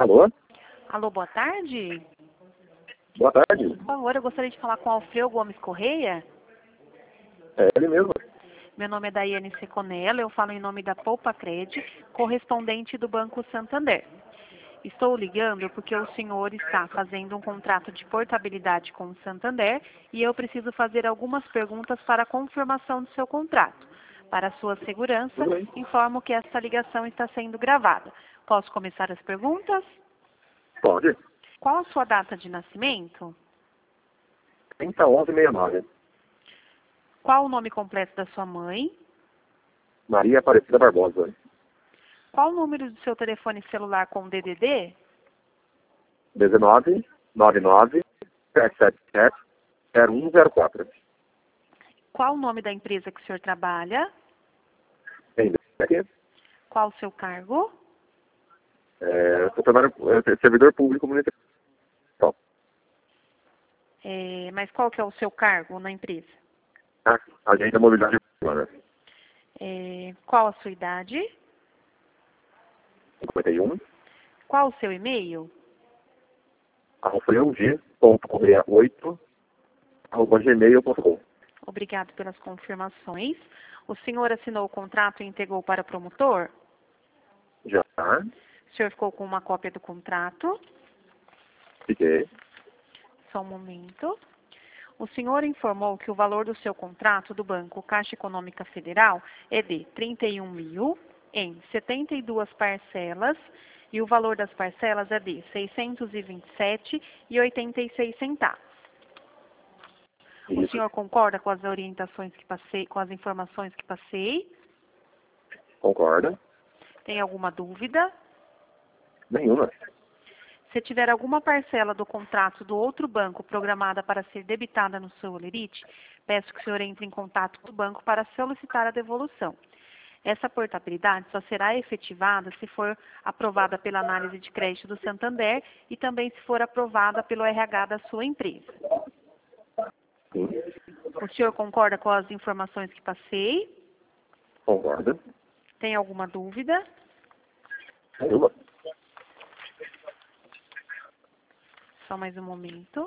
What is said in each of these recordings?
Alô? Alô, boa tarde. Boa tarde. Por favor, eu gostaria de falar com Alfredo Gomes Correia. É ele mesmo. Meu nome é Daiane Seconello, eu falo em nome da Poupa Cred, correspondente do Banco Santander. Estou ligando porque o senhor está fazendo um contrato de portabilidade com o Santander e eu preciso fazer algumas perguntas para a confirmação do seu contrato. Para sua segurança, Tudo bem. informo que esta ligação está sendo gravada. Posso começar as perguntas? Pode. Qual a sua data de nascimento? 301169. Qual o nome completo da sua mãe? Maria Aparecida Barbosa. Qual o número do seu telefone celular com DDD? 19 99 777 0104. Qual o nome da empresa que o senhor trabalha? Tem aqui? Qual o seu cargo? Eu trabalho servidor público municipal. Mas qual que é o seu cargo na empresa? Agente da mobilidade urbana. Qual a sua idade? 51. Qual o seu e-mail? alfreud.68@gmail.com. Obrigado pelas confirmações. O senhor assinou o contrato e entregou para o promotor? Já. O senhor ficou com uma cópia do contrato? Fiquei. Só um momento. O senhor informou que o valor do seu contrato do Banco Caixa Econômica Federal é de 31 mil em 72 parcelas e o valor das parcelas é de R$ 627,86. O Isso. senhor concorda com as orientações que passei, com as informações que passei? Concorda? Tem alguma dúvida? Nenhuma. Se tiver alguma parcela do contrato do outro banco programada para ser debitada no seu holerite, peço que o senhor entre em contato com o banco para solicitar a devolução. Essa portabilidade só será efetivada se for aprovada pela análise de crédito do Santander e também se for aprovada pelo RH da sua empresa. Sim. O senhor concorda com as informações que passei? Concorda? Tem alguma dúvida? Nenhuma. Só mais um momento.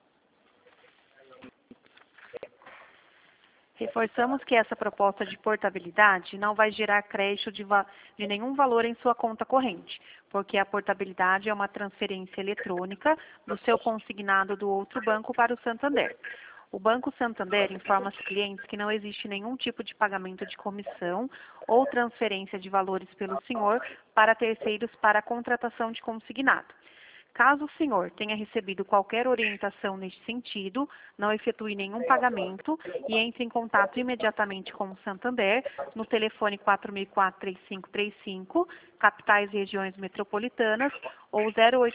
Reforçamos que essa proposta de portabilidade não vai gerar crédito de nenhum valor em sua conta corrente, porque a portabilidade é uma transferência eletrônica do seu consignado do outro banco para o Santander. O Banco Santander informa aos clientes que não existe nenhum tipo de pagamento de comissão ou transferência de valores pelo senhor para terceiros para a contratação de consignado. Caso o senhor tenha recebido qualquer orientação neste sentido, não efetue nenhum pagamento e entre em contato imediatamente com o Santander no telefone 4004-3535, capitais e regiões metropolitanas, ou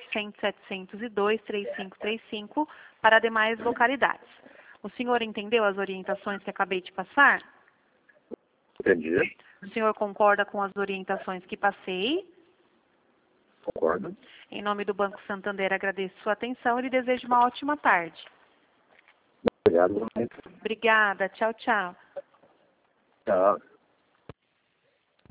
0800-702-3535 para demais localidades. O senhor entendeu as orientações que acabei de passar? Entendi. O senhor concorda com as orientações que passei? Concordo. Em nome do Banco Santander, agradeço sua atenção e lhe desejo uma ótima tarde. Obrigado. Obrigada. Tchau, tchau. Tchau.